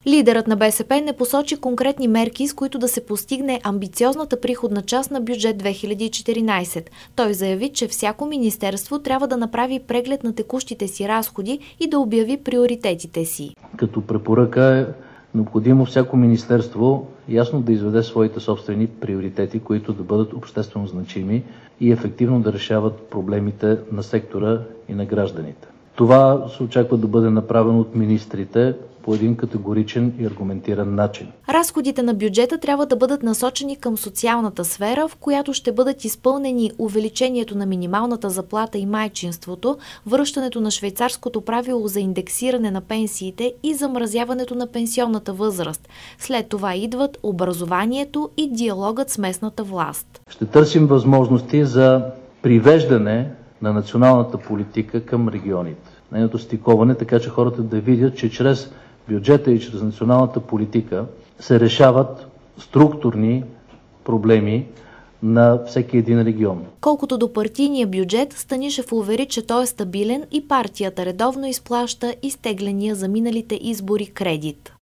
Лидерът на БСП не посочи конкретни мерки, с които да се постигне амбициозната приходна част на бюджет 2014. Той заяви, че всяко министерство трябва да направи преглед на текущите си разходи и да обяви приоритетите си. Като препоръка е необходимо всяко министерство ясно да изведе своите собствени приоритети, които да бъдат обществено значими и ефективно да решават проблемите на сектора и на гражданите. Това се очаква да бъде направено от министрите по един категоричен и аргументиран начин. Разходите на бюджета трябва да бъдат насочени към социалната сфера, в която ще бъдат изпълнени увеличението на минималната заплата и майчинството, връщането на швейцарското правило за индексиране на пенсиите и замразяването на пенсионната възраст. След това идват образованието и диалогът с местната власт. Ще търсим възможности за привеждане на националната политика към регионите. Нейното стиковане, така че хората да видят, че чрез бюджета и чрез националната политика се решават структурни проблеми на всеки един регион. Колкото до партийния бюджет, Станишев увери, че той е стабилен и партията редовно изплаща изтегления за миналите избори кредит.